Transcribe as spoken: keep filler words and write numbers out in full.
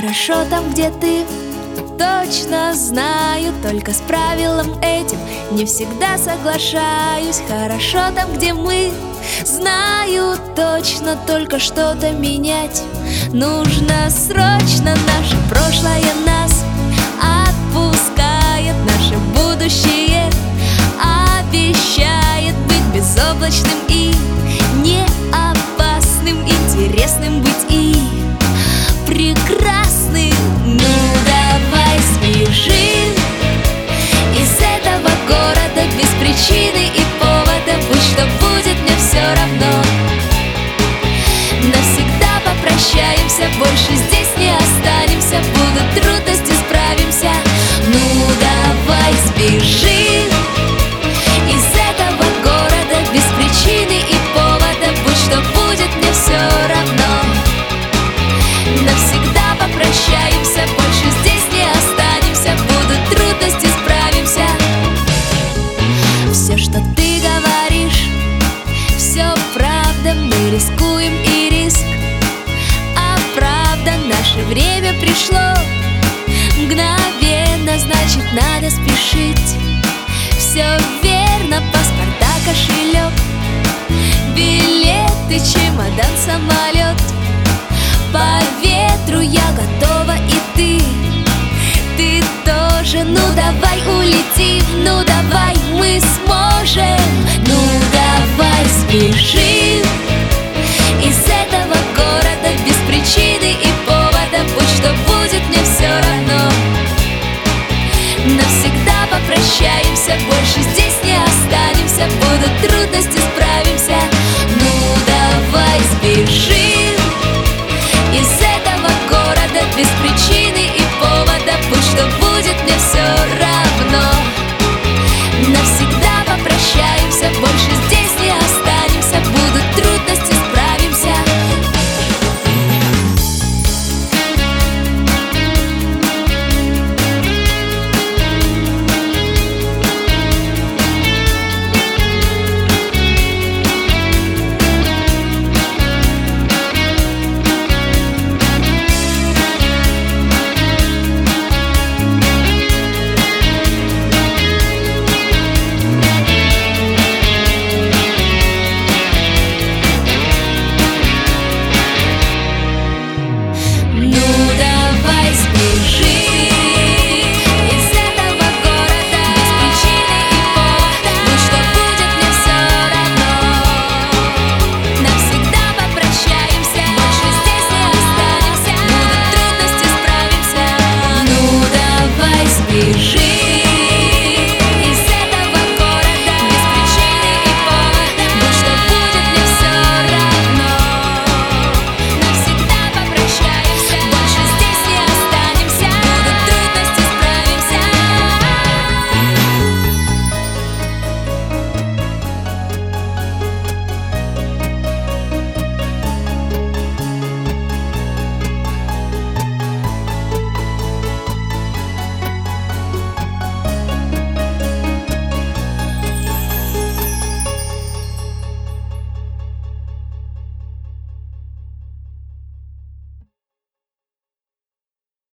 Хорошо там, где ты, точно знаю, только с правилом этим не всегда соглашаюсь. Хорошо там, где мы, знаю точно, только что-то менять нужно срочно. Наше прошлое нас отпускает, наше будущее обещает быть безоблачным и не опасным, интересным быть и прекрасным. Ну давай сбежим из этого города без причины и повода, будь что будет, мне все равно. Навсегда попрощаемся, больше здесь не останемся, будут трудности, справимся. Ну давай сбежим из этого города без причины и повода, будь что будет, мне все равно. Навсегда попрощаемся, больше здесь не останемся, будут трудности, справимся. Все, что ты говоришь, все правда, мы рискуем и риск оправдан. Наше время пришло мгновенно, значит надо спешить. Все верно, паспорта, кошелек, билеты, чемодан, самолет. По ветру я готова, и ты, ты тоже. Ну давай улетим, ну давай мы сможем. Ну давай сбежим